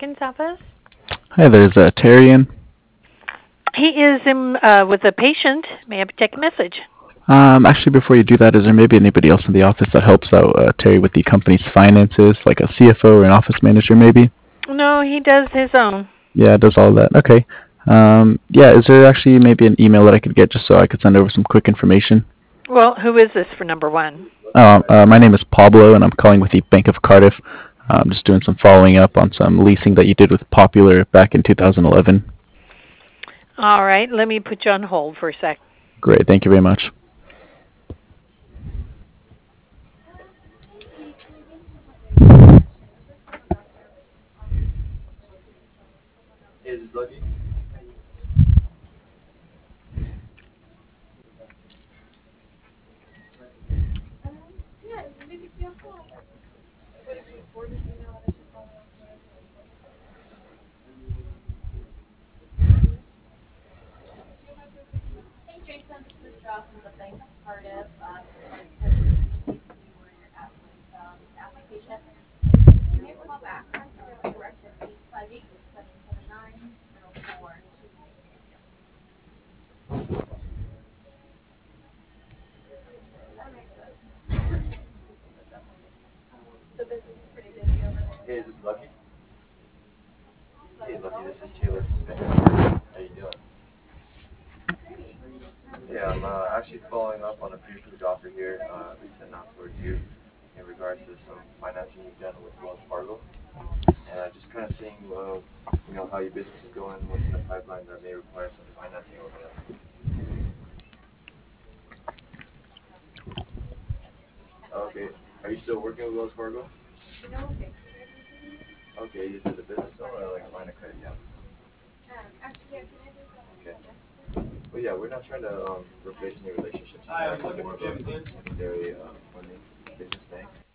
Perkins' office? Hi, there's Terry in. He is in with a patient. May I take a message? Actually, before you do that, is there maybe anybody else in the office that helps out Terry with the company's finances, like a CFO or an office manager, maybe? No, he does his own. Yeah, does all that. Okay. Yeah, is there actually maybe an email that I could get just so I could send over some quick information? Well, who is this for number one? My name is Pablo, and I'm calling with the Bank of Cardiff. I'm just doing some following up on some leasing that you did with Popular back in 2011. All right, let me put you on hold for a sec. Great, thank you very much. Hey, is this Lucky? Hey, Lucky, this is Taylor from Bank of Cardiff. How you doing? Yeah, I'm actually following up on a pre-approved offer here we sent out towards you in regards to some financing you've done with Wells Fargo. And just kind of seeing, how your business is going, what's in the pipeline that may require some financing over there. Okay, are you still working with Wells Fargo? Okay, is it a business loan or like a line of credit? Yeah. Okay. Well, yeah, we're not trying to replace any relationships. It's more of a secondary funding business bank.